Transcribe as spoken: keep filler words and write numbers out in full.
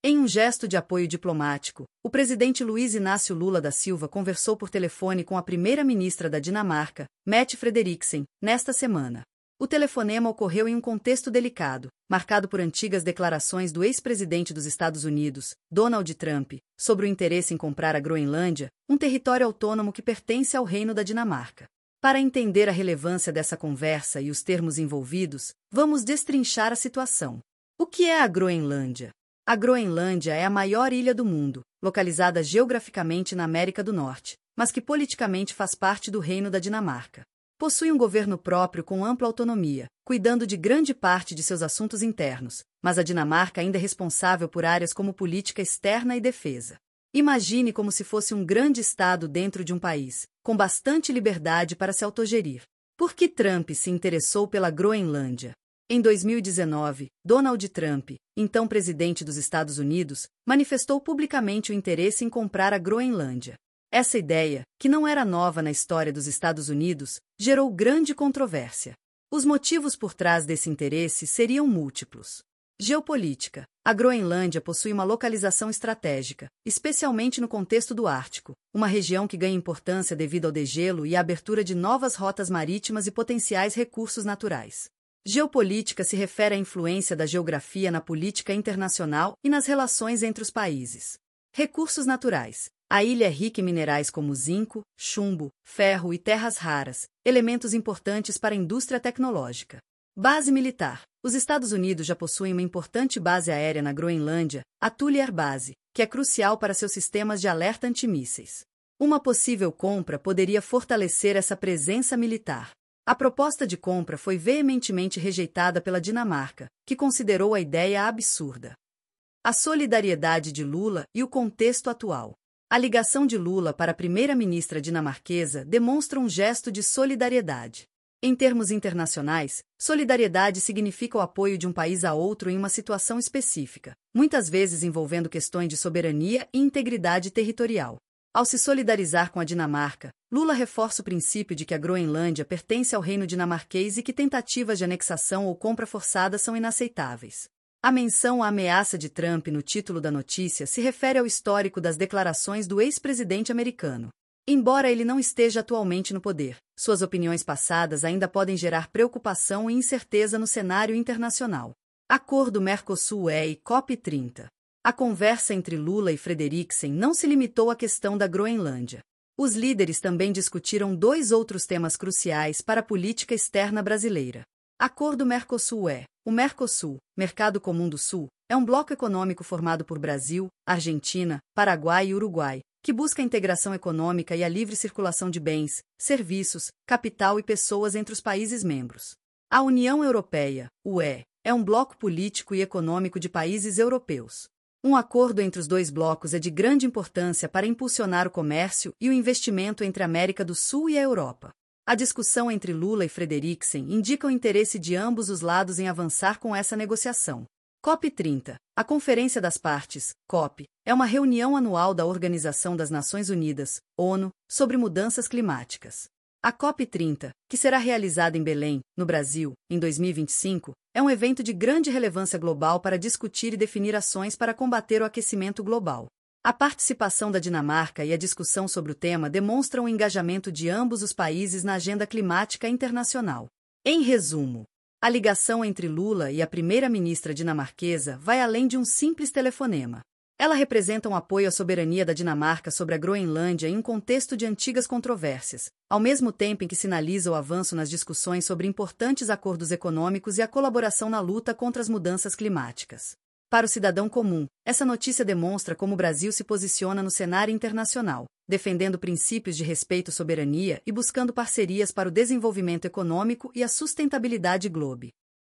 Em um gesto de apoio diplomático, o presidente Luiz Inácio Lula da Silva conversou por telefone com a primeira-ministra da Dinamarca, Mette Frederiksen, nesta semana. O telefonema ocorreu em um contexto delicado, marcado por antigas declarações do ex-presidente dos Estados Unidos, Donald Trump, sobre o interesse em comprar a Groenlândia, um território autônomo que pertence ao Reino da Dinamarca. Para entender a relevância dessa conversa e os termos envolvidos, vamos destrinchar a situação. O que é a Groenlândia? A Groenlândia é a maior ilha do mundo, localizada geograficamente na América do Norte, mas que politicamente faz parte do Reino da Dinamarca. Possui um governo próprio com ampla autonomia, cuidando de grande parte de seus assuntos internos, mas a Dinamarca ainda é responsável por áreas como política externa e defesa. Imagine como se fosse um grande estado dentro de um país, com bastante liberdade para se autogerir. Por que Trump se interessou pela Groenlândia? Em dois mil e dezenove, Donald Trump, então presidente dos Estados Unidos, manifestou publicamente o interesse em comprar a Groenlândia. Essa ideia, que não era nova na história dos Estados Unidos, gerou grande controvérsia. Os motivos por trás desse interesse seriam múltiplos. Geopolítica. A Groenlândia possui uma localização estratégica, especialmente no contexto do Ártico, uma região que ganha importância devido ao degelo e à abertura de novas rotas marítimas e potenciais recursos naturais. Geopolítica se refere à influência da geografia na política internacional e nas relações entre os países. Recursos naturais. A ilha é rica em minerais como zinco, chumbo, ferro e terras raras, elementos importantes para a indústria tecnológica. Base militar. Os Estados Unidos já possuem uma importante base aérea na Groenlândia, a Thule Air Base, que é crucial para seus sistemas de alerta antimísseis. Uma possível compra poderia fortalecer essa presença militar. A proposta de compra foi veementemente rejeitada pela Dinamarca, que considerou a ideia absurda. A solidariedade de Lula e o contexto atual. A ligação de Lula para a primeira-ministra dinamarquesa demonstra um gesto de solidariedade. Em termos internacionais, solidariedade significa o apoio de um país a outro em uma situação específica, muitas vezes envolvendo questões de soberania e integridade territorial. Ao se solidarizar com a Dinamarca, Lula reforça o princípio de que a Groenlândia pertence ao reino dinamarquês e que tentativas de anexação ou compra forçada são inaceitáveis. A menção à ameaça de Trump no título da notícia se refere ao histórico das declarações do ex-presidente americano. Embora ele não esteja atualmente no poder, suas opiniões passadas ainda podem gerar preocupação e incerteza no cenário internacional. Acordo Mercosul-U E e COP trinta. A conversa entre Lula e Frederiksen não se limitou à questão da Groenlândia. Os líderes também discutiram dois outros temas cruciais para a política externa brasileira. Acordo Mercosul-U E. O Mercosul, Mercado Comum do Sul, é um bloco econômico formado por Brasil, Argentina, Paraguai e Uruguai, que busca a integração econômica e a livre circulação de bens, serviços, capital e pessoas entre os países membros. A União Europeia, U E, é um bloco político e econômico de países europeus. Um acordo entre os dois blocos é de grande importância para impulsionar o comércio e o investimento entre a América do Sul e a Europa. A discussão entre Lula e Frederiksen indica o interesse de ambos os lados em avançar com essa negociação. COP trinta. A Conferência das Partes, COP, é uma reunião anual da Organização das Nações Unidas, ONU, sobre mudanças climáticas. A COP trinta, que será realizada em Belém, no Brasil, em dois mil e vinte e cinco, é um evento de grande relevância global para discutir e definir ações para combater o aquecimento global. A participação da Dinamarca e a discussão sobre o tema demonstram o engajamento de ambos os países na agenda climática internacional. Em resumo, a ligação entre Lula e a primeira-ministra dinamarquesa vai além de um simples telefonema. Ela representa um apoio à soberania da Dinamarca sobre a Groenlândia em um contexto de antigas controvérsias, ao mesmo tempo em que sinaliza o avanço nas discussões sobre importantes acordos econômicos e a colaboração na luta contra as mudanças climáticas. Para o cidadão comum, essa notícia demonstra como o Brasil se posiciona no cenário internacional, defendendo princípios de respeito à soberania e buscando parcerias para o desenvolvimento econômico e a sustentabilidade global.